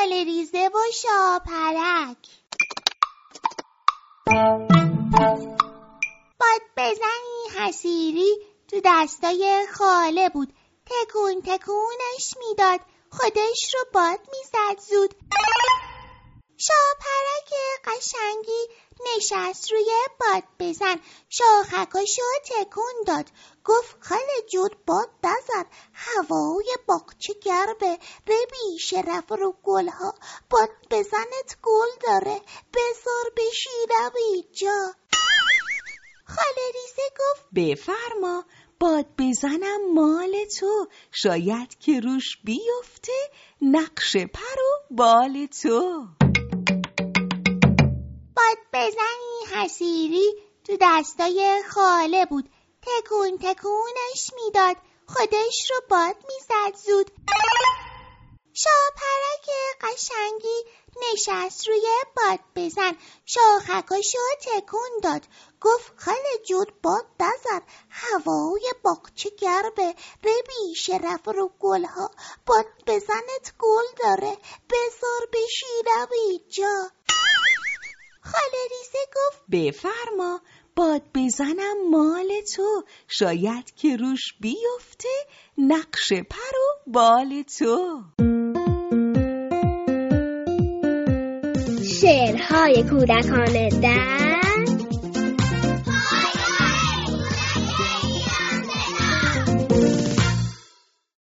خاله ریزه و شاپرک. باد بزنی حسیری تو دستای خاله بود، تکون تکونش میداد، خودش رو باد میزد زود. شاپرک قشنگی نشست روی باد بزن، شاخکاشو تکون داد، گفت خاله جون باد بزن، هوای باغچه گرمه، ربی شرف رو گلها، باد بزنت گل داره، بذار بشینم اینجا. خاله ریزه گفت بفرما، باد بزنم مال تو، شاید که روش بیفته نقش پر و بال تو. باد بزنی حسیری تو دستای خاله بود، تکون تکونش میداد، خودش رو باد میزد زود. شاپرک قشنگی نشست روی باد بزن، شاخکاشو تکون داد، گفت خاله جون باد بزن، هوای باغچه گرمه، ربی شرف رو گلها، باد بزنت گل داره، بذار بشینم اینجا. خاله ریزه گفت بفرما، باد بزنم مال تو، شاید که روش بیفته نقش پر و بال تو. شعرهای کودکانه در